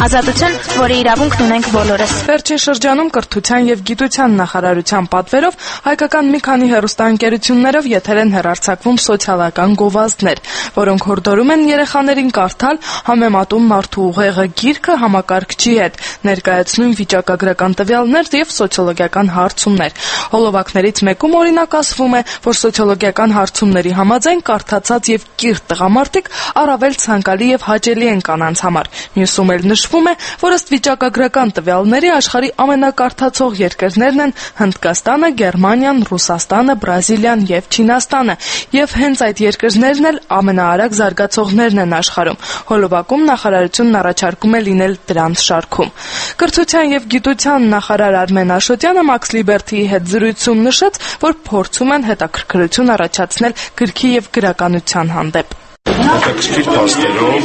Ազատություն, որի իրավունքն ունենք բոլորս։ Վերջին շրջանում կրթության եւ գիտության նախարարության պատվերով հայկական մի քանի հեռուստաընկերություններով եթեր են հեռարձակվում սոցիալական գովազդներ, որոնք հորդորում են երեխաներին կարդալ համեմատում մարդու ուղեղը գիրքը համակարգչի հետ, ներկայացնում վիճակագրական տվյալներ եւ սոցիոլոգիական հարցումներ։ Հոլովակներից մեկում օրինակ ասվում է, որ սոցիոլոգիական հարցումների համաձայն կարդացած եւ կիրթ տղամարդիկ առավել ցանկալի եւ հաճելի են կանանց համար։ Մյուսում էլ նշվում է, որ ըստ վիճակագրական տվյալների աշխարհի ամենակարդացող երկրներն են Հնդկաստանը, Գերմանիան, Ռուսաստանը, Բրազիլիան եւ Չինաստանը, եւ հենց այդ երկրներն էլ ամենաարագ զարգացողներն են աշխարհում։ Հոլովակում նախարարությունն առաջարկում է լինել դրանց շարքում։ Կրթության եւ գիտության նախարար Արմեն Աշոտյանը Max Liberty-ի հետ զրույցում նշեց, որ փորձում են հետաքրքրություն առաջացնել գրքի եւ գրականության հանդեպ։ Հետաքրքիր փաստերով,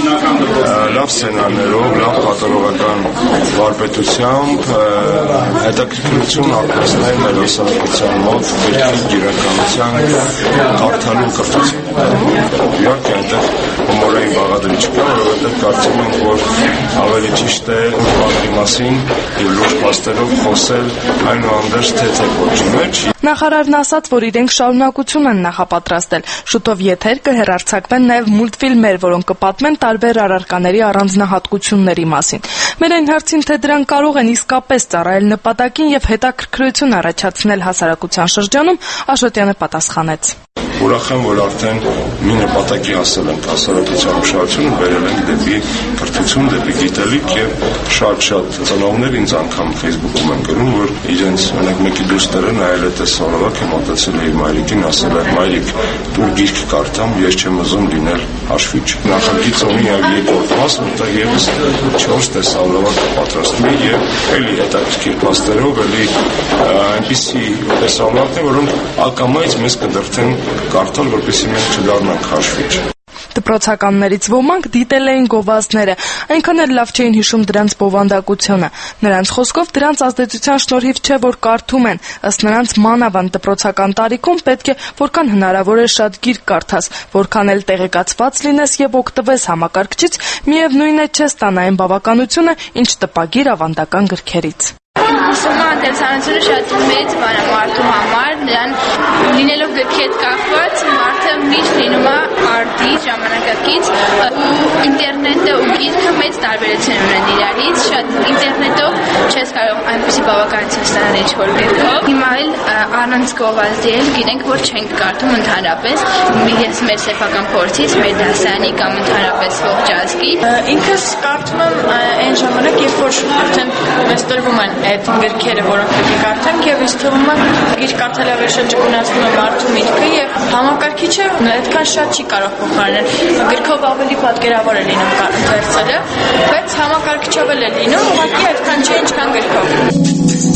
լավ սցենարներով, լավ կատարողական վարպետությամբ հետաքրքրություն արտադրել մեր հասարակության մոտ գրքի գիրականության կարդալու կրթություն։ Իհարկե այնտեղ հումորային բաղադրիչ չկա, որովհետև կարծում ենք, որ ավելի ճիշտ է բանի մասին եւ լուրջ փաստերով խոսել այնուհանդերձ թե ոչի մեջ։ Նախարարն ասաց, որ իրենք շարունակություն են նախապատրաստել։ Շուտով եթեր կհեռարձակվեն նաև մուլտֆիլմեր, որոնք կպատմեն տարբեր առարկաների առանձնահատկությունների մասին։ Մեր այն հարցին, թե դրանք կարող են իսկապես ծառայել նպատակին եւ հետաքրքրություն առաջացնել հասարակության շրջանում, Աշոտյանը պատասխանեց. Ուրախ եմ, որ արդեն մի նպատակի հասել ենք, հասարակության ուշադրությունը բերել ենք դեպի կրթություն, դեպի գիտելիք եւ շատ ծնողներ ինձ անգամ Facebook-ում են գրում, որ իրենց մենակ մեկի դուստերը նայել է տեսարավակ է մոտեցել իր մայրիկին, ասել է մայրիկ, դու գիրք կարդամ, ես չեմ ուզում լինել հաշվիչ։ Նախագիծ ունի եւ երկրորդ մաս, որտեղ եւս 4 տեսարավակ պատրաստում է եւ էլի հետաքրքիր փաստերով, էլի այնպիսի տեսարավակներ, որոնք ակամայից մեզ կդրթեն կարդալ, որպեսզի մենք չդառնանք հաշվիչ։ Դպրոցականներից ոմանք դիտել էին գովազդները, այնքան էլ լավ չէին հիշում դրանց բովանդակությունը։ Նրանց խոսքով դրանց ազդեցության շնորհիվ չէ, որ կարդում են, ըստ նրանց մանավանդ դպրոցական տարիքում պետք է որքան հնարավոր է շատ գիրք կարդաս, որքան էլ տեղեկացված լինես եւ օգտվես համակարգչից, միևնույն է չես ստանա այն բավականությունը, ինչ տպագիր ավանդական գրքերից։ Ուսումնասիրությունը շատ մեծ բան է մարդու համար, նրան լինելով գրքի հետ կապված, մարդը միշտ լինում է արդի ժամանակակից, ու ինտերնետը ու գիրքը մեծ տարբերություն ունեն իրարից, շատ ինտերնետով չես կարող այնպիսի բավականություն ստանալ ինչ-որ գրքով։ Հիմա էլ առանց գովազդի էլ գիտենք, որ չենք կարդում ընդհանրապես, ես մեր սեփական փորձից, մեր դասարանի կամ ընդհանրապես ողջ ազգի։ Ինքս կարդում եմ այն ժամանակ, երբ որ արդեն մեզ տրվում են այդ գրքերը, որոնք պետք է կարդանք, եւ ինձ թվում է գիրք կարդալը ավելի շրջագնացնում է մարդու միտքը եւ համակարգիչը այդքան շատ չի կարող փոխարինել։ Գրքով ավելի պատկերավոր է լինում ընթերցելը, բայց համակարգիչով էլ է լինում, ուղղակի այդքան չէ, ինչքան գրքով։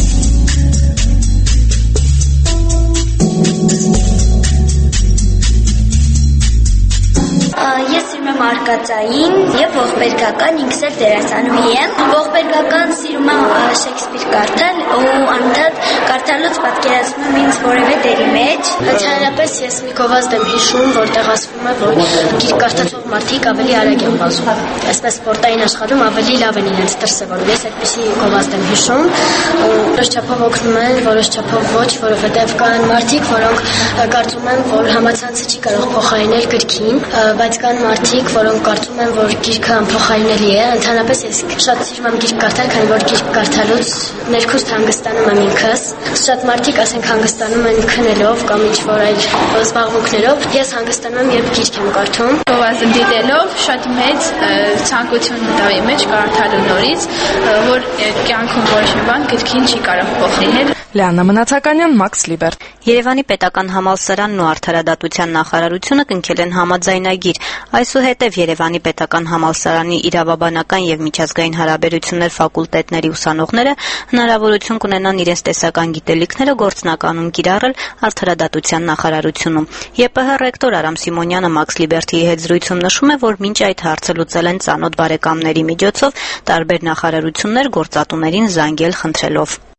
Ես սիրում եմ արկածային եւ ողբերգական, ինքս էլ դերասանուհի եմ։ Ողբերգական սիրում եմ Շեքսպիր կարդալ ու անընդհատ կարդալուց պատկերացնում եմ ինձ որևէ դերի մեջ։ Ընդհանրապես ես մի գովազդ եմ հիշում, որտեղ ասվում է, որ գիրք կարդացող մարդիկ ավելի արագ են վազում։ Այսպես սպորտային աշխարհում ավելի լավ են իրենց դրսևորում։ Ես այդպիսի գովազդ եմ հիշում, որոշ չափով օգնում են, որոշ չափով ոչ, որովհետեւ կան մարդիկ, որոնք կարծում են, որ համացանցը չի կարող փոխարինել գրքին, բայց կան մարդիկ, որոնք կարծում են, որ գիրքը անփոխարինելի է։ Ընդհանրապես ես շատ սիրում եմ գիրք կարդալ, քանի որ գիրք կարդալուց ներքուստ հանգստանում եմ ինքս։ Շատ մարդիկ ասենք հանգստանում են քնելով կամ ինչ-որ այլ զբաղմունքներով։ Ես հանգստանում եմ, երբ գիրք եմ կարդում։ Գովազդ դիտելով շատ մեծ ցանկություն մտավ մեջ կարդալու նորից, որ կյանքում ոչ մի բան գրքին չի կարող փոխարինել։ Լիանա Մնացականյան, Max Liberty։ Երևանի պետական համալսարանն ու Արդարադատության նախարարությունը կնքել են համաձայնագիր։ Այսուհետև Երևանի պետական համալսարանի իրավաբանական եւ միջազգային հարաբերություններ ֆակուլտետների ուսանողները հնարավորություն կունենան իրենց տեսական գիտելիքները գործնականում կիրառել Արդարադատության նախարարությունում։ ԵՊՀ ռեկտոր Արամ Սիմոնյանը Max Liberty-ի հետ զրույցում նշում է, որ մինչ այդ հարցը լուծել են ծանոթ բարեկամների միջոցով, տարբեր նախարարություններ գործատուներին զանգել խնդրելով։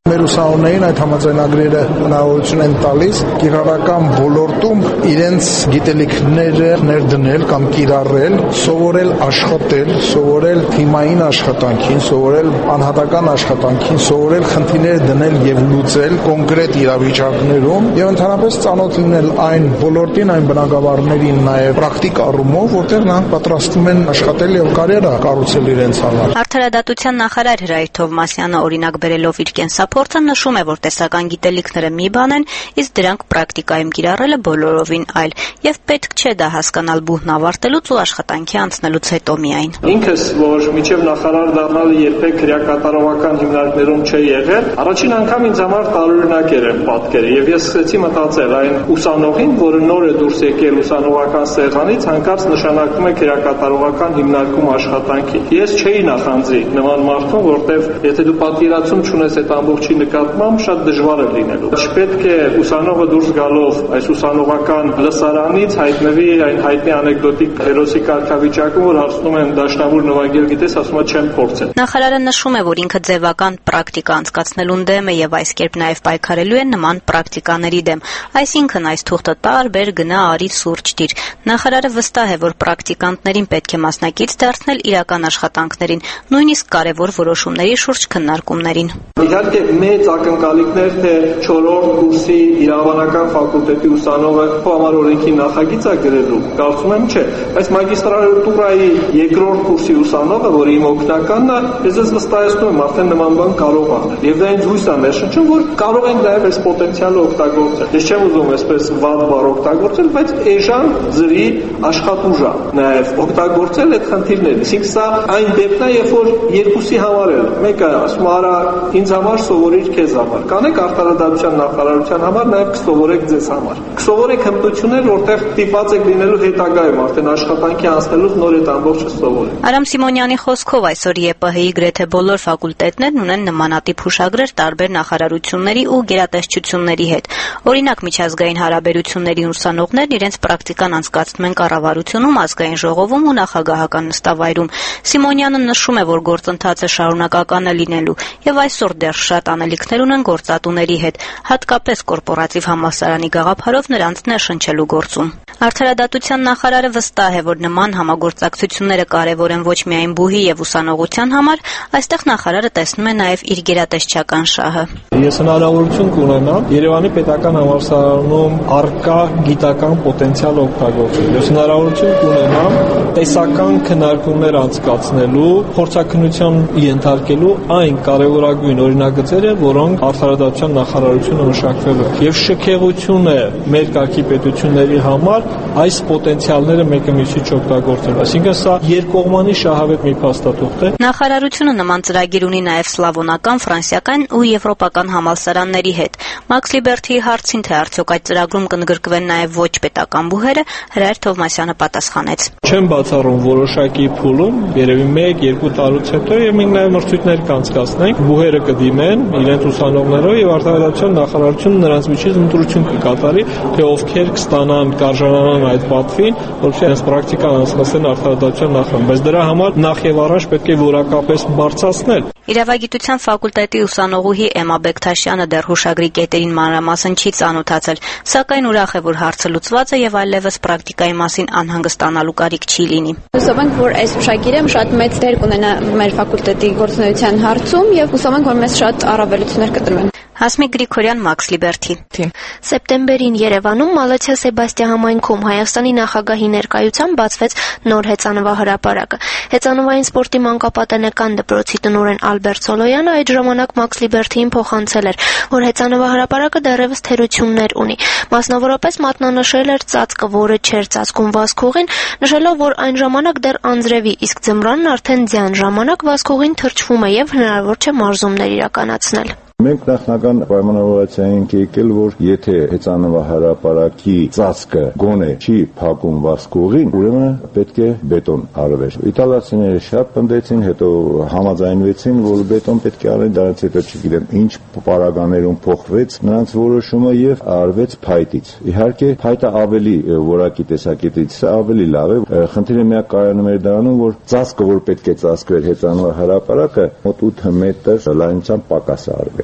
Մեր ուսանողներին այդ համաձայնագրերը հնարավորություն են տալիս կիրառական ոլորտում իրենց գիտելիքները ներդնել կամ կիրառել, սովորել աշխատել, սովորել թիմային աշխատանքին, սովորել անհատական աշխատանքին, սովորել խնդիրներ դնել եւ լուծել կոնկրետ իրավիճակներում եւ ընդհանրապես ծանոթ լինել այն ոլորտին, այն բնագավառներին, նաեւ պրակտիկ առումով, որտեղ նրանք պատրաստվում են աշխատել եւ կարիերա կառուցել իրենց համար։ Արդարադատության նախարար Հրայր Թովմասյանը օրինակ բերելով իր կենսափորձը նշում է, որ տեսական գիտելիքները մի բան են, իսկ դրանք պրակտիկայում կիրառելը բոլորովին այլ, եւ պետք չէ դա հասկանալ բուհն ավարտելուց ու աշխատանքի անցնելուց հետո միայն։ Ինքս, որ միջև նախարար դառնալը երբեք քրեակատարողական հիմնարկներում չի եղել, առաջին անգամ ինձ համար տարօրինակ էր պատկերը եւ ես սկսեցի մտածել այն ուսանողին, որը նոր է դուրս եկել ուսանողական սեղանից, հանկարծ նշանակում է քրեակատարողական հիմնարկում աշխատանքի։ Ես չէի նախանձի նման մարդուն, որտեվ եթե դու պատկերացում չունես այդ ամբողջի նկատմամբ, շատ դժվար է լինելու։ Չպետք է ուսանողը դուրս գալով այս ուսանողական լսարանից հայտնվի այն հայտնի անեկդոտիկ հերոսի կարգավիճակում, որ հարցնում են դաշնամուր նվագել գիտես, ասում է չեմ փորձել։ Նախարարը նշում է, որ ինքը ձևական պրակտիկա անցկացնելուն դեմ է եւ այս կերպ նաեւ պայքարելու է նման պրակտիկաների դեմ։ Այսինքն այս թուղթը տար, բեր, գնա, արի, սուրճ դիր։ Նախարարը վստահ է, որ պրակտիկանտներին պետք է մասնակից դարձնել իրական աշխատանքներին, նույնիսկ կարևոր որոշումների շուրջ քննարկումներին։ Իհարկե մեծ ակնկալիքներ թե 4-րդ կուրսի իրավաբանական ֆակուլտետի ուսանողը համար օրենքի նախագիծ է գրելու, կարծում եմ չէ, բայց մագիստրատուրայի 2-րդ կուրսի ուսանողը, որը իմ օգնականն է, ես վստահեցնում եմ արդեն նման բան կարող անել։ Եվ դա ինձ հույս է ներշնչում, որ կարող ենք նաև այս պոտենցիալը օգտագործել։ Ես չեմ ուզում այսպես վատ բառ օգտագործել, բայց էժան ձրի աշխատուժ է նաև օգտագործել այդ խնդիրները։ Իսկ սա այն դեպքն է, երբ որ երկուսի համար է, մեկը ասում արա ինձ համար սովորիր քեզ համար, կանեք արդարադատության նախարարության համար, նաև կսովորեք ձեզ համար։ Կսովորեք հմտություններ, որտեղ ստիպված եք լինելու հետագայում արդեն աշխատանքի անցնելուց նոր այդ ամբողջը սովորեք։ Արամ Սիմոնյանի խոսքով այսօր ԵՊՀ-ի գրեթե բոլոր ֆակուլտետներն ունեն նմանատիպ հուշագրեր տարբեր նախարարությունների ու գերատեսչությունների հետ։ Օրինակ միջազգային հարաբերությունների ուսանողներն իրենց պրակտիկան անցկացնում են կառավարությունում, ազգային ժողովում ու նախագահական նստավայրում։ Սիմոնյանը նշում է, որ գործընթացը շարունակական է լինելու եւ այսօր դեռ շատ անելիքներ ունեն գործատուների հետ, հատկապես կորպորատիվ համալսարանի գաղափարով նրանց ներշնչելու գործում։ Արդարադատության նախարարը վստահ է, որ նման համագործակցությունները կարևոր են ոչ միայն բուհի եւ ուսանողության համար, այստեղ նախարարը տեսնում է նաեւ իր գերատեսչական շահը։ Ես հնարավորություն կունենամ Երևանի պետական համալսարանում առկա գիտական պոտենցիալը օգտագործել։ Ես հնարավորություն կունենամ տեսական քննարկումներ անցկացնելու, փորձաքննության ենթարկելու այն կարևորագույն օրինագծերը, որոնք արդարադատության նախարարությունը մշակվել է։ Եվ շքեղություն է մեր կարգի պետությունների համար այս պոտենցիալները մեկը մյուսից չօգտագործել։ Այսինքն սա երկկողմանի շահավետ մի փաստաթուղթ է։ Նախարարությունը նման ծրագիր ունի նաև սլավոնական, ֆրանսիական ու եվրոպական համալսարանների հետ։ Մաքս Լիբերթիի հարցին, թե արդյոք այդ ծրագրում կընդգրկվեն նաև ոչ պետական բուհերը, Հրայր Թովմասյանը պատասխանեց. Չեմ բացառում որոշակի փուլում, երևի 1-2 տարուց հետո եւ մենք նաև մրցույթներ կանցկացնենք, բուհերը կդիմեն իրենց ուսանողներով եւ արդարադատության նախարարությունը նրանց միջից ընտրություն կկատարի, թե ովքեր կստանան կարժանանան այդ պատվին, որովհետեւ այս պրակտիկան անցկացնեն արդարադատության նախարարը, բայց դրա համար նախ եւ առաջ պետք է որակապես բարձրացնել։ Իրավագիտության ֆակուլտետի ուսանողուհի Էմմա Բեկթաշյանը դեռ հուշագրի կետերին մանրամասն չի ծանոթացել, սակայն ուրախ է, որ հարցը լուծված է եւ այլևս պրակտիկայի մասին անհանգստանալու կարիք չի լինի։ Հուսով ենք, որ այս հուշագիրը շատ մեծ դեր կունենա մեր ֆակուլտետի գործունեության հարցում եւ հուսով ենք, որ մեզ շատ առավելություններ կտրվեն։ Հասմիկ Գրիգորյան, Մաքս Լիբերթի։ Սեպտեմբերին Երևանում Մալաթիա Սեբաստիա համայնքում Հայաստանի նախագահի ներկայությամբ բացվեց նոր հեծանվահրապարակը։ Հեծանվային սպորտի մանկապատենական դպրոցի տնօրեն Ալբերտ Սոլոյանը այդ ժամանակ Մաքս Լիբերթիին փոխանցել էր, որ հեծանվահրապարակը դեռևս թերություններ ունի։ Մասնավորապես մատնանշել էր ծածկը, որը չէր ծածկում վազքուղին, նշելով, որ այն ժամանակ դեռ անձրևի, իսկ ձմռանն արդեն ձյան ժամանակ վազքուղին թրջվում է եւ հնարավոր չէ մարզումներ իրականացնել։ Մենք նախնական պայմանավորվածություն ենք եկել, որ եթե հեծանվահրապարակի ծածկը գոնե չի փակում վազքուղին, ուրեմն պետք է բետոն արվեր։ Իտալացիները շատ պնդեցին, հետո համաձայնվեցին, որ բետոն պետք է արեն, դրանից հետո չգիտեմ ինչ պարագաներում փոխվեց նրանց որոշումը եւ արվեց փայտից։ Իհարկե, փայտը ավելի որակի տեսակետից ավելի լավ է։ Խնդիրը միակ կայանում էր դրանում, որ ծածկը, որ պետք է ծածկվեր հեծանվահրապարակը, մոտ 8 մետր լայնությամբ պակաս է արվել։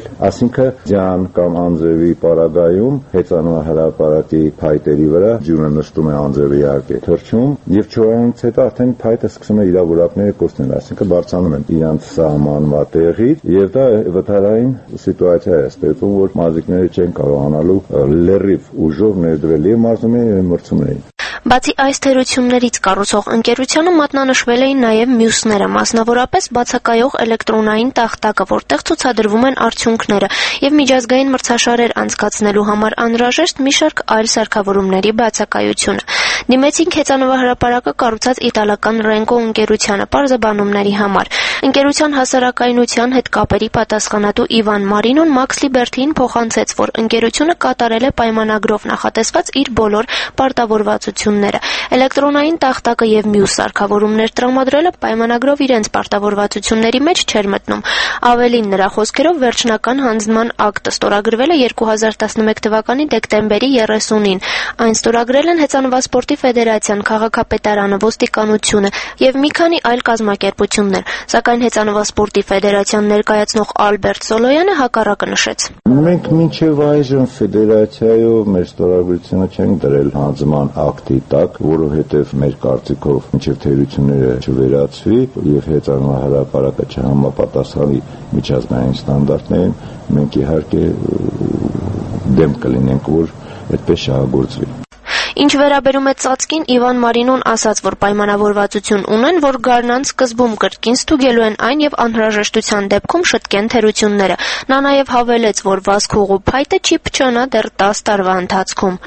Այսինքն ձյան կամ անձրևի պարագայում հեծանվահրապարակի փայտերի վրա ջուրը նստում է անձրևի իհարկե թռչում եւ չորայինից հետո արդեն փայտը սկսում է իր որակները կորցնել, այսինքն բարձրանում են իրանց սահմանված տեղից եւ դա վթարային սիտուացիա է ստեղծում, որ մարզիկները չեն կարողանալու լրիվ ուժով ներդրել եւ մարզումներին եւ մրցումներին։ Բացի այս թերություններից կառուցող ընկերությանը մատնանշվել էին նաև մյուսները, մասնավորապես բացակայող էլեկտրոնային տախտակը, որտեղ ցուցադրվում են արդյունքները, եւ միջազգային մրցաշարեր անցկացնելու համար անհրաժեշտ մի շարք այլ սարքավորումների բացակայությունը։ Դիմեցինք հեծանվահրապարակը կառուցած իտալական Renco ընկերությանը պարզաբանումների համար։ Ընկերության հասարակայնության հետ կապերի պատասխանատու Իվան Մարինոն Max Liberty-ին փոխանցեց, որ ընկերությունը կատարել է պայմանագրով նախատեսված իր բոլոր պարտավորվածությունները։ Էլեկտրոնային տախտակը եւ մյուս սարքավորումներ տրամադրելը պայմանագրով իրենց պարտավորվածությունների մեջ չէր մտնում։ Ավելին, նրա խոսքերով վերջնական հանձնման ակտը ստորագրվել է 2011 թվականի դեկտեմբերի 30-ին։ Այն ստորագրել են Հեծանվասպորտի ֆեդերացիան, քաղաքապետարանը, ոստիկանությունը եւ մի քանի այլ կազմակերպություններ, սակայն Հեծանվասպորտի ֆեդերացիան ներկայացնող Ալբերտ Սոլոյանը հակառակը նշեց։ Մենք մինչև այժմ ֆեդերացիայով մեր ստորագրությունը չենք դրել հանձնման ակտի տակ, որովհետև մեր կարծիքով մինչև թերությունները չվերացվի եւ հեծանվահրապարակը չհամապատասխանի միջազգային ստանդարտներին, մենք իհարկե դեմ կլինենք, որ այդպես շահագործվի։ Ինչ վերաբերում է ծածկին, Իվան Մարինոն ասաց, որ պայմանավորվածություն ունեն, որ գարնան սկզբում կրկին ստուգելու են այն եւ անհրաժեշտության դեպքում շտկեն թերությունները։ Նա նաեւ հավելեց, որ վազքուղու փայտը չի փչանա դեռ 10 տարվա ընթացքում։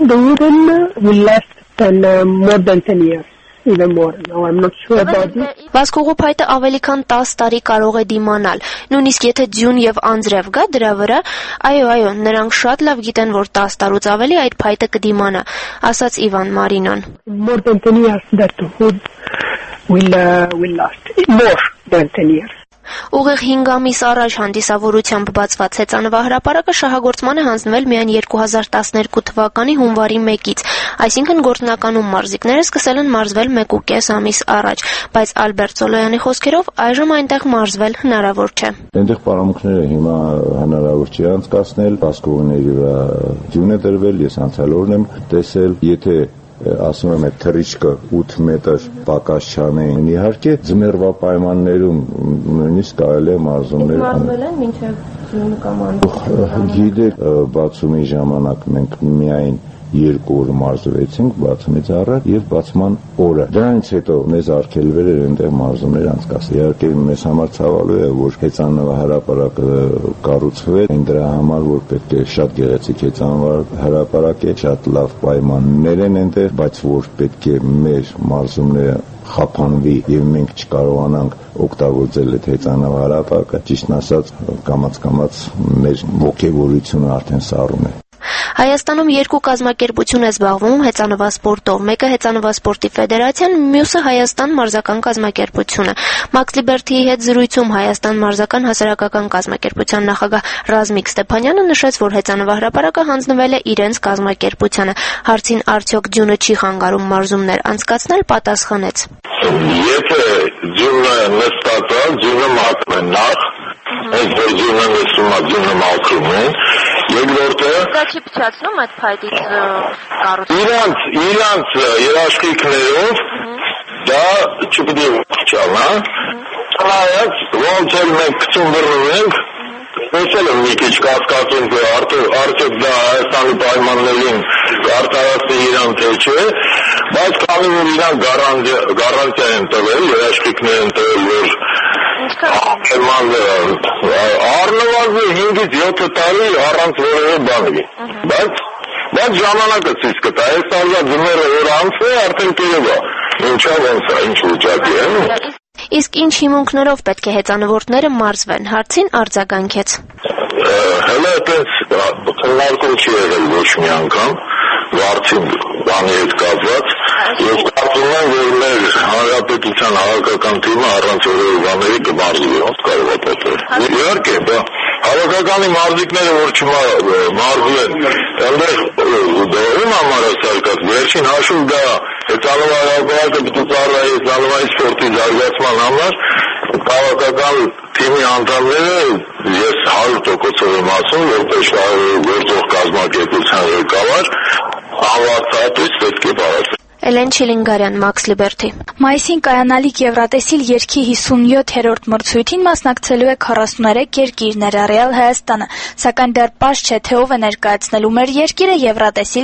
Վազքուղու փայտը ավելի քան 10 տարի կարող է դիմանալ, նույնիսկ եթե ձյուն եւ անձրև գա դրա վրա, այո, նրանք շատ լավ գիտեն, որ 10 տարուց ավելի այդ փայտը կդիմանա, ասաց Իվան Մարինոն։ Ուղիղ 5 ամիս առաջ հանդիսավորությամբ բացված հեծանվահրապարակը շահագործման է հանձնվել միայն 2012 թվականի հունվարի 1-ից, այսինքն գործնականում մարզիկները սկսել են մարզվել 1.5 ամիս առաջ, բայց Ալբերտ Սոլոյանի խոսքերով այժմ այնտեղ մարզվել հնարավոր չէ։ Այնտեղ պարամունքները հիմա հնարավոր չի անցկացնել, վազքուղիների վրա ձյուն է դրվել, ես անցյալ օրն եմ տեսել, եթե ասում եմ, թռիչքը 8 մետր պակաս չանեին, իհարկե ձմեռվա պայմաններում նույնիսկ կարելի է մարզումներ մարզվել են մինչև ձյուն կամ անձրև։ Գիտեք, բացումի ժամանակ մենք միայն 2 օր մարզվեցինք բացումից առաջ եւ բացման օրը։ Դրանից հետո մեզ արգելվել էր այնտեղ մարզումներ անցկացնել։ Իհարկե մեզ համար ցավալու է, որ հեծանվահրապարակը կառուցվել այն դրա համար, որ պետք է շատ գեղեցիկ հեծանվահրապարակ է, շատ լավ պայմաններ են այնտեղ, բայց որ պետք է մեր մարզումները խափանվի եւ մենք չկարողանանք օգտագործել այդ հեծանվահրապարակը, ճիշտն ասած, կամաց մեր ողջևորությունը արդեն սառում է։ Հայաստանում 2 կազմակերպություն է զբաղվում հեծանվասպորտով, մեկը Հեծանվասպորտի ֆեդերացիան, մյուսը Հայաստան մարզական կազմակերպությունը։ Max Liberty-ի հետ զրույցում Հայաստան մարզական հասարակական կազմակերպության նախագահ Ռազմիկ Ստեփանյանը նշեց, որ հեծանվահրապարակը հանձնվել է իրենց կազմակերպությանը։ Հարցին արդյոք ձյունը չի խանգարում մարզումներ անցկացնել, պատասխանեց. Եթե ձյունը նստած է, ձյունը մաքրում է նախ, այս ձյունը նստում է, ձյունը մաքրում է, երկրորդը դա չի փչացնում այդ փայտից կառուցումը։ Իրանց երաշխիքներով դա չպետք է փչանա։ Նայած ոնց էլ մենք գցում բռնում տեսել եմ մի քիչ կասկածում, արդյոք դա Հայաստանի պայմաններին կարտարացնի իրան թե չէ, բայց քանի որ իրան գարանտիա են տվել, երաշխիքներ են տվել, որ առնվազն 5-ից 7 տարի առանց որևէ բանի, բայց ժամանակը ցույց կտա, այս տարվա ձմեռը որ անցնի, արդեն տերևա, ինչա ոնց է, ինչ վիճակի է։ Իսկ ինչ հիմունքներով պետք է հեծանվորդները մարզվեն, հարցին արձագանքեց։ Հələ այդպես քննարկում չի եղել ոչ մի անգամ, վարձին բանի հետ կապված, եւ կարծում եմ, որ մեր հանրապետության հավաքական թիմը առանց որևէ բաների կմարզվի, ոնց կարող է պատահել։ Իհարկե, հավաքականի մարզիկները որ չմարզվեն, այնտեղ դողում համար է սարկած, վերջին հաշիվ դա հեծանվահրապարակը պետք է ծառայի հեծանվային սպորտի զարգացման համար, քաղաքական թիմի անդամները ես 100% եմ ասում, որպես գործող կազմակերպության ղեկավար անվարտատույց պետք է բարդ Էլեն Չիլինգարյան, Max Liberty։ Մայիսին կայանալիք Եվրատեսիլ երգի 57-րդ մրցույթին մասնակցելու է 43 երկիր, ներառյալ Հայաստանը, սակայն դեռ պարզ չէ, թե ով է ներկայացնելու մեր երկիրը Եվրատեսիլ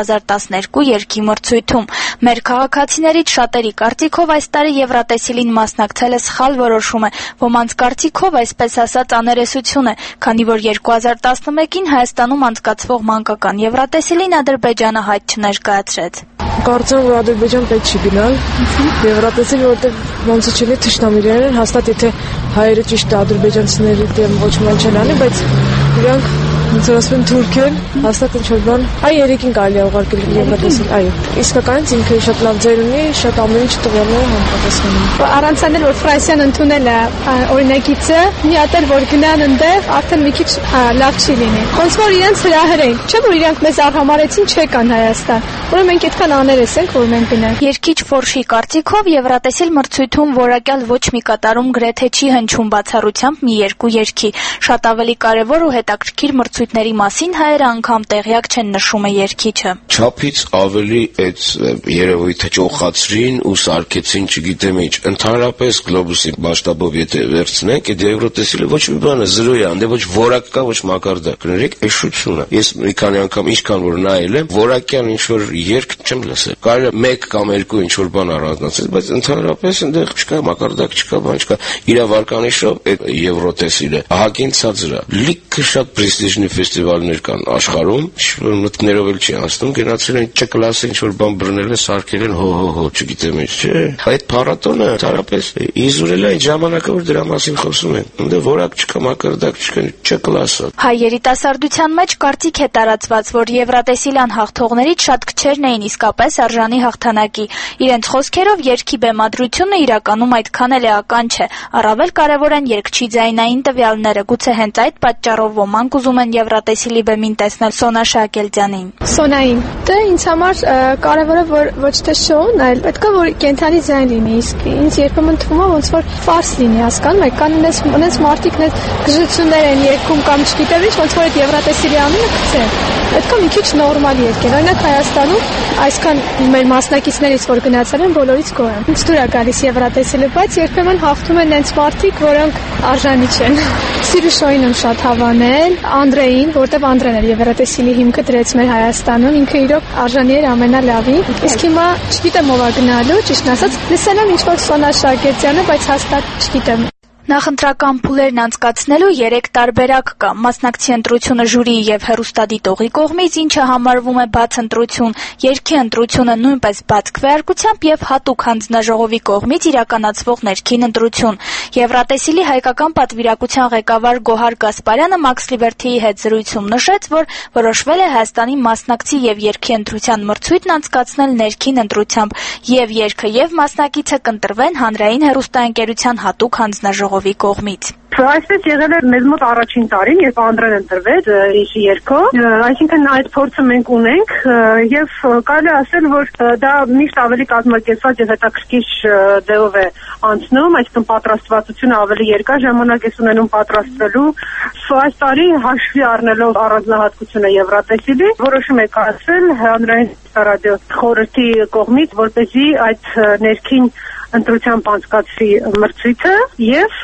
2012 երգի մրցույթում։ Մեր քաղաքացիներից շատերի կարծիքով այս տարի Եվրատեսիլին մասնակցելը սխալ որոշում է, ոմանց կարծիքով այսպես ասած աներեսություն է, քանի որ 2011-ին Հայաստանում անցկացվող մանկական Եվրատեսիլին Ադրբեջանը հայտ չներկայացրեց։ Կարծում որ Ադրբեջան պետք չի գնալ Եվրատեսիլ, որովհետև ոնց չլի թշնամիներ են, հաստատ եթե հայերը ճիշտ է ադրբեջանցիների դեմ ոչ ոք չեն անի, բայց իրանք ոնց որ ասում են թուրք են, հաստատ ինչ-որ բան, երեքին կարելի է ուղարկել Եվրատեսիլ, իսկականից ինքը շատ լավ ձեր ունի, շատ ամեն ինչ տվյալ է համապատասխանում։ Առանց անել որ Ֆրանսիան ընդունել է օրինագիծը, մի հատ էլ որ գնան այնտեղ, արդեն մի քիչ լավ չի լինի։ Ոնց որ իրենց հրահրեն, չէ՞ որ իրանք մեզ արհամարեցին չեկան Հայաստան։ Ուրեմն մենք այդքան աներեսենք, որ մենք գնանք։ Երկիչ Ֆորշի կարծիքով Եվրատեսիլ մրցույթում որակյալ ոչ մի կատարում գրեթե չի հնչում բացառությամբ մի երկու երգի։ Շատ ավելի կարևոր ու հետաքրքիր մրցույթների մասին հայերը անգամ տեղյակ չեն, նշում է երգիչը։ Չափից ավելի այդ երևույթը ճոխացրին ու սարքեցին, չգիտեմ ինչ։ Ընդհանրապես գլոբուսի մասշտաբով եթե վերցնենք, այդ Եվրատեսիլը ոչ մի բան է, զրո է, անդե ոչ որակ կա, ոչ մակարդակ։ Կներեք, էշություն է։ Ես մի քանի անգամ ինչքան որ նայել եմ, որակյան ինչ որ երգ չեմ լսել։ Կարելի է 1 կամ 2 ինչ որ բան առանձնացնել, բայց ընդհանրապես այնտեղ չկա մակարդակ, չկա բան, չկա։ Իր վարկանիշով այդ Եվրոտեսիլը ահագին ցածր է։ Լիքը շատ պրեստիժնի ֆեստիվալներ կան աշխարհում, որ մտքներով էլ չի անցնում, գնացել են Չ-կլասը ինչ որ բան բռնել են, սարքել են, հո, չգիտեմ ինչ, չէ։ Այդ փառատոնը ընդհանրապես իզուրել է այն ժամանակը, որ դրա մասին խոսում են։ Այնտեղ որակ չկա, մակարդակ չկա, Չ-կլասը։ Հայ երիտասարդության մեջ կարծիք է տարածված, որ Եվրատեսիլյան հաղթողներից շատ քչերն էին իսկապես արժանի հաղթանակի։ Իրենց խոսքերով երգի բեմադրությունը իրականում այդքան էլ էական չէ։ Առավել կարևոր են երգչի ձայնային տվյալները։ Գուցե հենց այդ պատճառով ոմանք ուզում են Եվրատեսիլի բեմին տեսնել Սոնա Շահագելյանին։ Սոնային։ Դե ինձ համար կարևորը որ ոչ թե շոուն, այլ պետքա որ կենթանի ձայն լինի, իսկ ինձ երբեմն թվում է ոնց որ ֆարս լինի, հասկանում եք, կան ունես մարդիկ նես գժություններ են երգում կամ չգիտեմ ինչ, ոնց որ այդ Եվրատեսիլի անունը գցեն։ Պետքա մի քիչ նորմալ երգեն։ Օրինակ Հայաստանում այսքան մեր մասնակիցներից որ գնացել են բոլորից գոհ եմ։ Ինձ դուր է գալիս Եվրատեսիլը, բայց երբեմն հաղթում են այնց մարդիկ, որոնք արժանի չեն։ Սիրուշոին եմ շատ հավանել, Անդրեին, որտեվ Անդրեն էր Եվրատեսիլի հիմքը դրեց մեր Հայաստանում, ինքը իրոք արժանի էր ամենալավին։ Իսկ հիմա չգիտեմ ով է գնալու, ճիշտն ասած, լսել եմ ինչ-որ Սոնա Շահագելյանը, բայց հաստատ չգիտեմ։ Նախընտրական փուլերն անցկացնելու 3 տարբերակ կա՝ մասնակցի ընտրությունը ժյուրիի եւ հեռուստադիտողի կողմից, ինչը համարվում է բաց ընտրություն, երգի ընտրությունը նույնպես բաց քվեարկությամբ եւ հատուկ հանձնաժողովի կողմից իրականացվող ներքին ընտրություն։ Եվրատեսիլի հայկական պատվիրակության ղեկավար Գոհար Գասպարյանը Max Liberty-ի հետ զրույցում նշեց, որ որոշվել է Հայաստանի մասնակցի եւ երգի ընտրության մրցույթն անցկացնել ներքին ընտրությամբ, եւ երգը եւ մասնակիցը կընտրվեն հանրային հեռուստաընկերության հատուկ հանձնաժողովի կողմից։ Այսպես եղել է մեզ մոտ առաջին տարին, երբ Անդրեն ընտրվեց իր երգով, այսինքն այդ փորձը մենք ունենք եւ կարելի ասել, որ դա միշտ ավելի կազմակերպված եւ հետաքրքիր ձևով է անցնում, այսինքն պատրաստվածությունը ավելի երկար ժամանակ է ունենում պատրաստվելու։ Այս տարի հաշվի առնելով առանձնահատկությունը Եվրատեսիլի, որոշում է կայացվել հանրային ռադիո խորհրդի կողմից, որպեսզի այդ ներքին ընտրությամբ անցկացվի մրցույթը եւ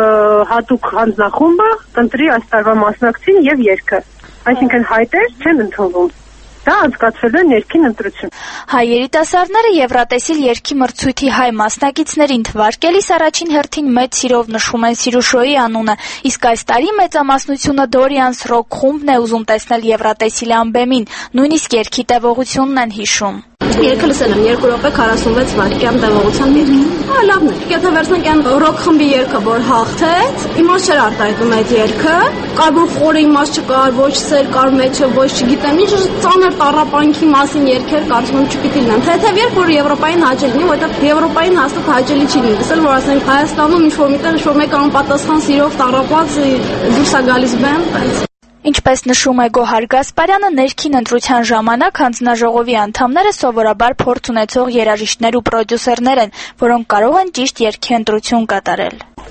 հատուկ հանձնախումբը կընտրի այս տարվա մասնակցին եւ երգը։ Այսինքն հայտեր չեն ընդունվում։ Դա անցկացվել է ներքին ընտրություն։ Հայ երիտասարդները Եվրատեսիլ երգի մրցույթի հայ մասնակիցներին թվարկելիս առաջին հերթին մեծ սիրով նշում են Սիրուշոյի անունը, իսկ այս տարի մեծամասնությունը Դորիանս ռոք խումբն է ուզում տեսնել Եվրատեսիլյան բեմին, նույնիսկ երգի տևողությունն են հիշում։ Երգը լսել եմ 2 րոպե 46 վայրկյան տևողությամբ երգ։ Լավն է։ Եթե վերցնենք այն ռոք խմբի երգը, որ հաղթեց, իմաստ չէր արտահայտում այդ երգը, կարևոր խորը իմաստ չկար, ոչ սեր կար մեջը, ոչ չգիտեմ ինչ, ծանր տառապանքի մասին երգեր կարծում եմ չպիտի լինեն։ Թեթև երգ, որ Եվրոպային հաճելի լինի, որովհետև Եվրոպային հաստատ հաճելի չի լինի։ Լսել որ ասենք Հայաստանում ինչ որ միտեղ ինչ որ մեկ անպատասխան սիրով տառապած դուրս է գալիս բեմ, բայց Ինչպես նշում է Գոհար Գասպարյանը, ներքին ընտրության ժամանակ հանձնաժողովի անդամները սովորաբար փորձ ունեցող երաժիշտներ ու պրոդյուսերներ են, որոնք կարող են ճիշտ երգի ընտրություն կատարել։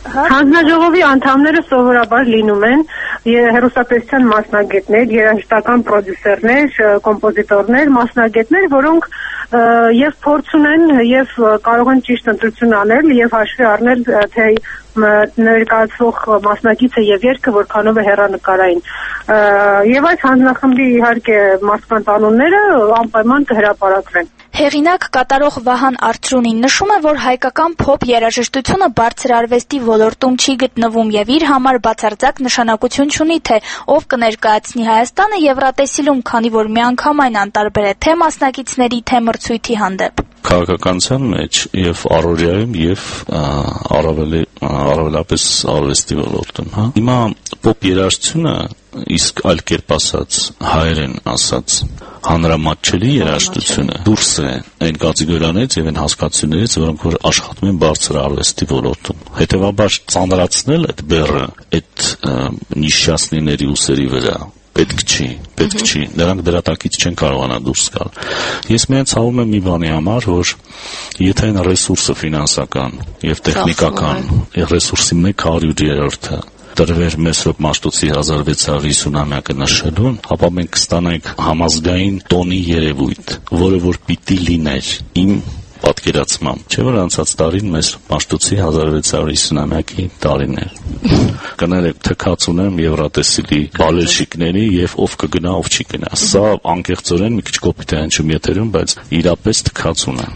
Հանձնաժողովի անդամները սովորաբար լինում են հեռուստատեսության մասնագետներ, երաժշտական պրոդյուսերներ, կոմպոզիտորներ, մասնագետներ, որոնք եւ փորձ ունեն եւ կարող են ճիշտ ընտրություն անել եւ հաշվի առնել թե ներկայացվող մասնակիցը եւ երգը որքանով է հեռանկարային եւ այս հանձնախմբի իհարկե մարդկանց անունները անպայման կհրապարակվեն։ Հեղինակ կատարող Վահան Արծրունին նշում է, որ հայկական փոփ երաժշտությունը բարձր արվեստի ոլորտում չի գտնվում եւ իր համար բացարձակ նշանակություն չունի, թե ով կներկայացնի Հայաստանը Եվրատեսիլում, քանի որ միանգամայն անտարբեր է թե մասնակիցների, թե մրցույթի հանդեպ։ Քաղաքականության մեջ եւ առօրյայում եւ առավելապես արվեստի ոլորտում, հա։ Հիմա փոփ երաժշտությունը, իսկ այլ կերպ ասած, հայերեն ասած, հանրամատչելի երաժշտությունը դուրս է այն կատեգորիաներից եւ այն հասկացություններից, որոնք որ աշխատում են բարձր արվեստի ոլորտում։ Հետեւաբար ծանրացնել այդ բեռը, այդ նիշասների ուսերի վրա պետք չի, նրանք դրա տակից չեն կարողանա դուրս գալ։ Ես միայն ցավում եմ մի բանի համար, որ եթե այն ռեսուրսը ֆինանսական եւ տեխնիկական ռեսուրսի 1/100-ը տրվեր Մեսրոպ Մաշտոցի 1650-ամյակը նշելուն, ապա մենք կստանանք համազգային տոնի երևույթ, որը որ պիտի լիներ իմ պատկերացմամբ, չէ՞ որ անցած տարին Մեսրոպ Մաշտոցի 1650-ամյակի տարին էր։ Կներեք, թքած ունեմ Եվրատեսիլի բալերշիկների եւ ով կգնա, ով չի գնա։ Սա անկեղծորեն մի քիչ կոպիտ է հնչում եթերում, բայց իրապես թքած ունեմ։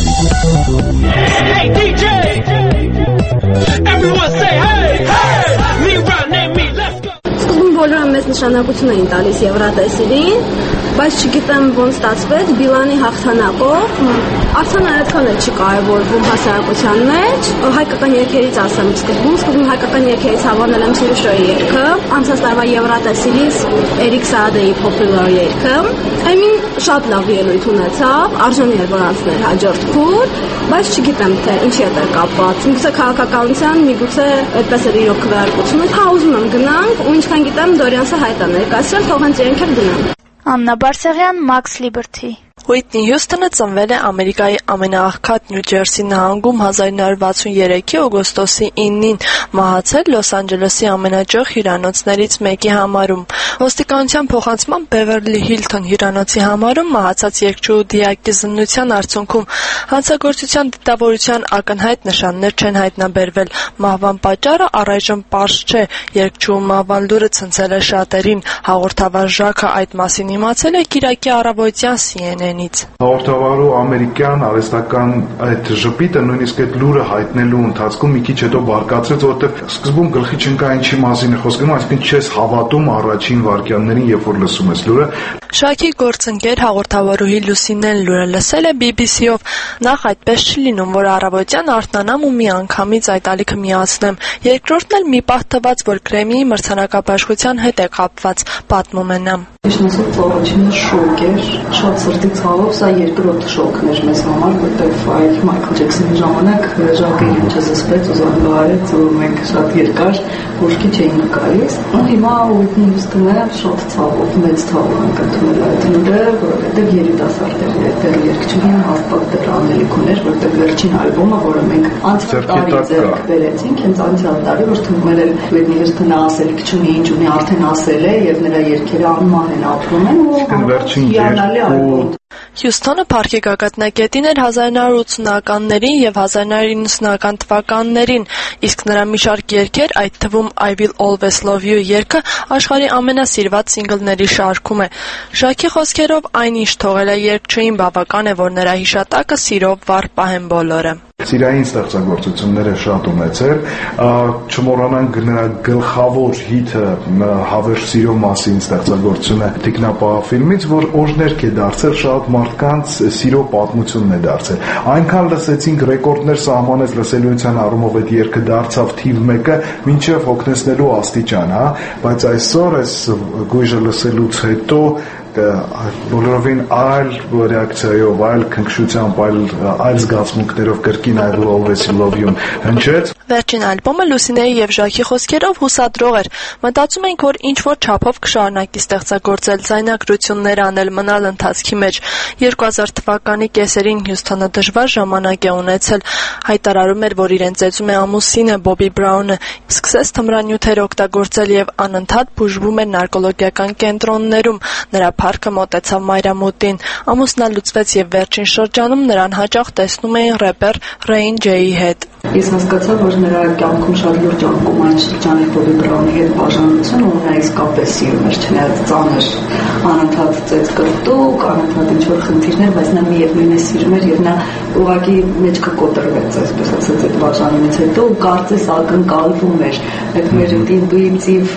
Hey DJ, everyone say hey, hey, me run me, let's go. Սկզբում բոլորը մեծ նշանակություն էին տալիս Եվրատեսիլին, բայց չգիտեմ ոնց ստացվեց Բիլանի հաղթանակով, արդեն այդքան էլ չի կարևորվում հասարակության մեջ։ Հայկական երգերից ասեմ սկզբում հայկական երգերից հավանել եմ Սիրուշոյի երգը, անցած տարվա Եվրատեսիլից Էրիկ Սաադեի Popular երգը։ Այնին շատ լավ ելույթ ունեցավ, արժանի էր որ անցներ հաջորդ փուլ, բայց չգիտեմ թե ինչի հետ է կապված։ Միգուցե քաղաքականության, միգուցե այդպես էր իրոք քվեարկությունը։ Հա ուզում եմ գնանք, ու ինչքան գիտեմ Դորյանսը հայտ է ներկայացրել, թող հենց իրենք էլ գնան։ Աննա Բարսեղյան, Max Liberty։ Ուիթնի Հյուսթոնը ծնվել է Ամերիկայի ամենաաղքատ Նյու Ջերսի նահանգում 1963-ի օգոստոսի 9-ին, մահացել Լոս Անջելեսի ամենաճոխ հյուրանոցներից մեկի համարում։ Ոստիկանության փոխանցմամբ Բևերլի Հիլթոն հյուրանոցի համարում մահացած երգչուհու դիակի զննության արդյունքում հանցագործության դիտավորության ակնհայտ նշաններ չեն հայտնաբերվել։ Մահվան պատճառը առայժմ պարզ չէ։ Երգչուհու մահվան լուրը ցնցել է շատերին։ Հաղորդավար Ժաքը այդ մասին իմացել է կիրակի առավոտյան CNN-ից։ Հաղորդավարու ամերիկյան արհեստական այդ ժպիտը նույնիսկ այդ լուրը հայտնելու ընթացքում մի քիչ հետո բարկացրեց, որովհետև սկզբում գլխի չընկա ինչի մասին է խոսքը, այսինքն չես հավատում առաջին վայրկյաններին, երբ որ լսում ես լուրը։ Շաքի գործընկեր հաղորդավարուհի Լուսինեն լուրը լսել է BBC-ով։ Նախ այդպես չի լինում, որ առավոտյան արթնանամ ու մի անգամից այդ ալիքը միացնեմ։ Երկրորդն էլ մի պահ թվաց, որ Գրեմիի մրցանակաբաշխության հետ է կապված, պատմում է նա։ Ինչնասոց առաջինը շոկ էր, շատ սրտի ցավով, սա երկրորդ շոկն էր մեզ համար, որտեղ այլ Մայքլ Ջեքսոնի ժամանակ Ժակը ինչը զսպեց ու զանգահարեց, որ մենք շատ երկար ոչքի չէինք գալիս։ Ու հիմա Ուիթնի Հյուսթոնը շատ ցավով, մեծ ցավով ենք ընդունել այդ լուրը, որովհետև երիտասարդ էր, դեռ երգչուհին հաստատ դեռ անելիք ուներ, որտեղ վերջին ալբոմը, որը մենք անցյալ տարի ձեռք բերեցինք, հենց անցյալ տարի, որ թվում էր Ուիթնի Հյուսթոնը ասելիք չունի, ինչ ունի, արդեն ասել է եւ նրա երգերը անման ապրում են ու հիանալի ալբոմ։ Հյուսթոնը փառքի գագաթնակետին էր 1980-ականներին եւ 1990-ական թվականներին, իսկ նրա մի շարք երգեր, այդ թվում I Will Always Love You երգը աշխարհի ամենասիրված սինգլների շարքում է։ Շաքի խոսքերով այնինչ թողել է երգչուհին, բավական է, որ նրա հիշատակը սիրով վառ պահեն բոլորը։ Սիրային ստեղծագործություններ է շատ ունեցել, չմոռանանք նրա գլխավոր հիթը հավերժ սիրո մասին ստեղծագործությունը Տիկնապահ ֆիլմից, որ օրհներք է դարձել շատ մարդկանց սիրո պատմությունն է դարձել։ Այնքան լսեցինք ռեկորդներ սահմանեց լսելիության առումով այդ երգը դարձավ թիվ 1-ը մինչև հոգնեցնելու աստիճան, հա, բայց այսօր այս գույժը լսելուց հետո բոլորովին այլ ռեակցիայով, այլ քնքշությամբ, այլ զգացմունքներով կրկին I Will Always Love You հնչեց։ Վերջին ալբոմը Լուսինեի եւ Ժակի խոսքերով հուսադրող էր։ Մտածում ենք, որ ինչ որ չափով կշարունակի ստեղծագործել, ձայնագրություններ անել, մնալ ընթացքի մեջ։ 2000 թվականի կեսերին Հյուսթոնը դժվար ժամանակ է ունեցել։ Հայտարարում էր, որ իրեն ծեծում է ամուսինը Բոբի Բրաունը, սկսեց թմրանյութեր օգտագործել եւ անընդհատ բուժվում էր նարկոլոգիական կենտրոններում։ Նրա փառքը մոտեցավ մայրամուտին։ Ամուսնան լուծվեց եւ վերջին շրջանում նրան հաճախ տեսնում էին рэպեր Ռեյն Ջեյի հետ։ Ես հասկացա, որ նրա կյանքում շատ լուրջ անկում այն շրջանի Բոբի Բրաունի հետ բաժանությունը, ու նա իսկապես սիրում էր, չնայած ծանր անընդհատ ծեծ կրտուկ, անընդհատ ինչ-որ խնդիրներ, բայց նա միևնույն է սիրում էր եւ նա ուղղակի մեջքը կոտրվեց, այսպես ասած, այդ բաժանումից հետո ու կարծես ակնկալվում էր այդ մեր ինտուիտիվ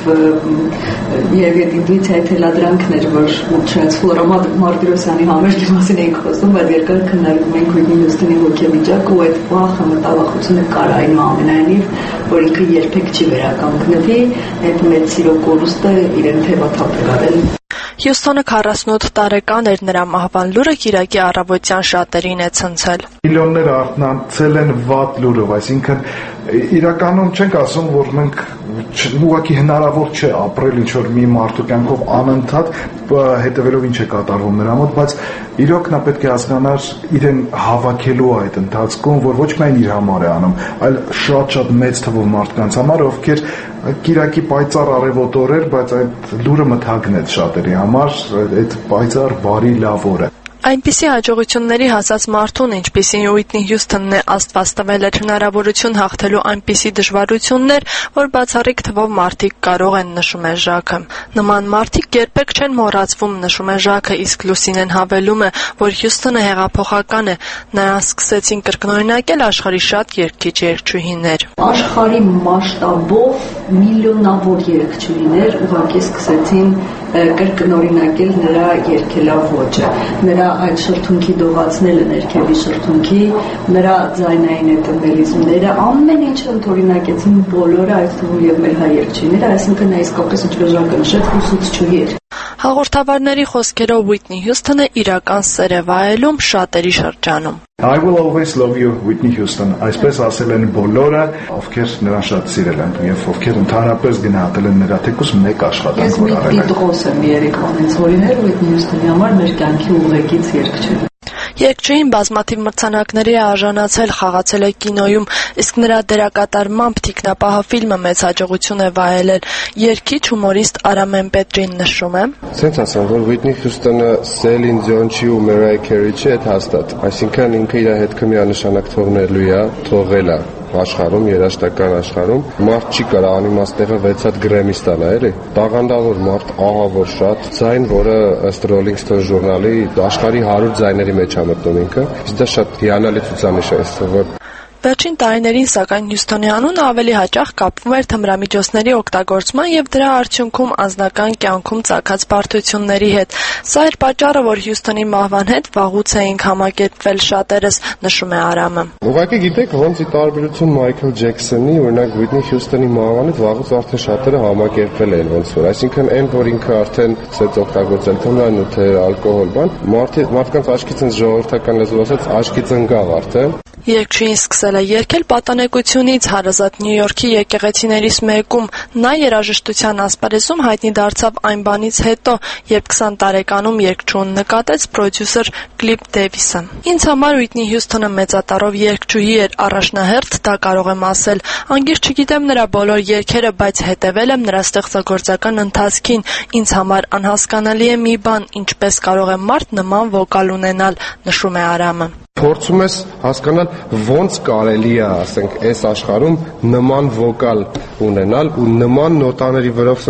եւ այդ ինտուիցիայի թելադրանքն էր, որ չնայած Ֆլորա Մարտիրոսյանի համերգի մասին էինք խոսում, բայց երկար քննարկում էինք Ուիթնի Հյուսթոնի հոգեվիճակը ու այդ վախը, մտավախությունը կար այնուամենայնիվ, որ ինքը երբեք չի վերականգնվի, այդ մեծ սիրո կորուստը իրեն թևաթափ է արել։ Հյուսթոնը 48 տարեկան էր, նրա մահվան լուրը Կիրակի առավոտյան շատերին է ցնցել։ Միլիոններ արթնացել են վատ լուրով, այսինքն իրականում չենք ասում, որ մենք ուղղակի հնարավոր չէ ապրել ինչ-որ մի մարդու կյանքով անընդհատ հետևելով ինչ է կատարվում նրա մոտ, բայց իրոք նա պետք է հասկանար իրեն հավաքելու այդ ընթացքում, որ ոչ միայն իր համար է անում, այլ շատ մեծ թվով մարդկանց համար, ովքեր Կիրակի պայծառ արևոտ օր էր, բայց այդ լուրը մթագնեց շատերի համար, այդ պայծառ բարի լավ օրը։ Այնպիսի հաջողությունների հասած մարդուն, ինչպիսին Ուիթնի Հյուսթոնն է, Աստված տվել էր հնարավորություն հաղթելու այնպիսի դժվարություններ, որ բացառիկ թվով մարդիկ կարող են, նշում է Ժակը։ Նման մարդիկ երբեք չեն մոռացվում, նշում է Ժակը, իսկ Լուսինեն հավելում է, որ Հյուսթոնը հեղափոխական է, նրան սկսեցին կրկնօրինակել աշխարհի շատ երգիչ երգչուհիներ։ Աշխարհի մասշտաբով միլիոնավոր երգչուհիներ ուղղակի սկսեցին կրկնօրինակել նրա երգելավ ոճը, նրա այդ շրթունքի դողացնելը ներքևի շրթունքի, նրա ձայնային այդ ըմբելիզմները, ամեն ինչը ընդօրինակեցին բոլորը, այդ թվում եւ մեր հայ երգչիները, այսինքն նա իսկապես ինչպես Ժակը նշեց, ուսուցչուհի էր։ Հաղորդավարների խոսքերով Ուիթնի Հյուսթոնը իրական սեր է վայելում շատերի շրջանում։ I will always love you, Whitney Houston, այսպես ասել են բոլորը, ովքեր նրան շատ սիրել են եւ ովքեր ընդհանրապես գնահատել են նրա թեկուզ մեկ աշխատանք, որ արել է։ Ես դրոս եմ Երեք Վանենցորիներ Whitney Houston-ի համար մեր կյանքի ուղեկից երգչուհի։ Երգչուհին բազմաթիվ մրցանակների է արժանացել, խաղացել է կինոյում, իսկ նրա դերակատարմամբ Թիկնապահը ֆիլմը մեծ հաջողություն է վայելել։ Երգիչ հումորիստ Արամեն Պետրին նշում է. Սենց ասեմ, որ Whitney Houston-ը Celine Dion չի ու Mariah Carey չի, այդ հաստատ։ Այսինքն ինքը իր հետքը միանշանակ թողնելու է, թողել է աշխարհում, երաժշտական աշխարհում, մարդ չի կարող անիմաստեղը 6 հատ գրեմի ստանա, էլի։ Տաղանդավոր մարդ, ահավոր շատ, ձայն, որը ըստ Rolling Stone ժուրնալի աշխարհի 100 ձայների մեջ է մտնում ինքը։ Իսկ դա շատ հիանալի ցուցանիշ է, որ Վերջին տարիներին, սակայն, Հյուսթոնի անունը ավելի հաճախ կապվում էր թմրամիջոցների օգտագործման եւ դրա արդյունքում անձնական կյանքում ծագած բարդությունների հետ։ Սա էր պատճառը, որ Հյուսթոնի մահվան հետ վաղուց էինք համակերպվել շատերս, նշում է Արամը։ Ուղղակի գիտեք, ոնց ի տարբերություն Մայքլ Ջեքսոնի, օրինակ Whitney Houston-ի մահվան հետ վաղուց արդեն շատերը համակերպվել են ոնց որ, այսինքն այն, որ ինքը արդեն ցած օգտագործել թմրանյութեր, ալկոհոլ, բան, մարդկանց աչքից են ժողովրդական լեզվով ասած աչքից ընկավ արդեն։ Երգչուհին սկսել է երգել պատանեկությունից հարազատ Նյու Յորքի եկեղեցիներից մեկում։ Նա երաժշտության ասպարեզում հայտնի դարձավ այն բանից հետո, երբ 20 տարեկանում երգչուհուն նկատեց պրոդյուսեր Կլիփ Դեվիսը։ Ինձ համար Ուիթնի Հյուսթոնը մեծատառով երգչուհի էր, առաջնահերթ դա կարող եմ ասել։ Անգիր չգիտեմ նրա բոլոր երգերը, բայց հետևել եմ նրա ստեղծագործական ընթացքին։ Ինձ համար անհասկանալի է մի բան, ինչպես կարող է մարդ նման վոկալ ունենալ, նշում է Արամը։ Փորձում ես հասկանալ ոնց կարելի է, ասենք, այս աշխարհում նման վոկալ ունենալ ու նման նոտաների վրով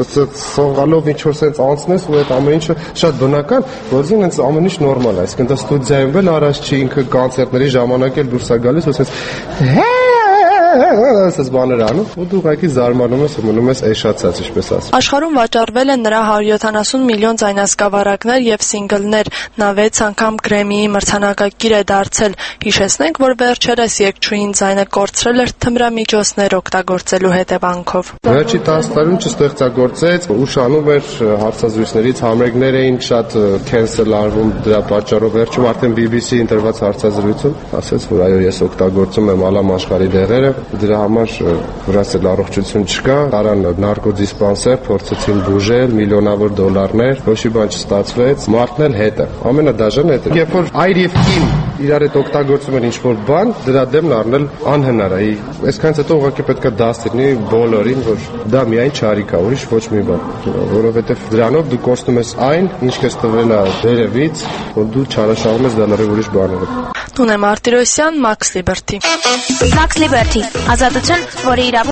սողալով ինչ որ sense անցնես ու այդ ամեն ինչը շատ բնական, որովհետեւ այնց ամեն ինչ նորմալ է, այսինքն դա ստուդիայում էլ առաջ չի, ինքը կոնցերտների ժամանակ էլ դուրս է գալիս ու sense ասես բաներ անում ու դու ուղղակի զարմանում ես ու մնում ես էշացած, ինչպես ասում։ Աշխարհում վաճառվել են նրա 170 միլիոն ձայնասկավառակներ եւ սինգլներ, նա 6 անգամ Գրեմիի մրցանակակիր է դարձել։ Հիշեցնենք, որ վերջերս երգչուհին ձայնը կորցրել էր թմրամիջոցներ օգտագործելու հետևանքով։ Վերջի 10 տարում չստեղծագործեց, ուշանում էր հարցազրույցներից, համերգներ էին շատ cancel արվում դրա պատճառով, վերջում արդեն BBC-ի ընտրված հարցազրույցում ասաց, որ այո, ես օգտագործում եմ ալամ աշխարհի դեղերը, դրա համար վրաց էլ առողջություն չկա, տարան նարկոդիսպանսեր, փորձեցին բուժել, միլիոնավոր դոլարներ, ոչ մի բան չստացվեց, մարդն էլ հետը, ամենադաժանը հետը։ Երբ որ այր եւ կին իրար հետ օգտագործում են ինչ-որ բան, դրա դեմն առնել անհնար է։ Այսքանից հետո ուղղակի պետք է դաս լինի բոլորին, որ դա միայն չարիք է, ուրիշ ոչ մի բան, որովհետեւ դրանով դու կորցնում ես այն, ինչ քեզ տվել է վերևից, որ դու չարաշահում ես դա լրիվ ուրիշ բաներով։ Տունե Մարտիրոսյան, Max Liberty։ Max Liberty, ազատություն, որի իրավունք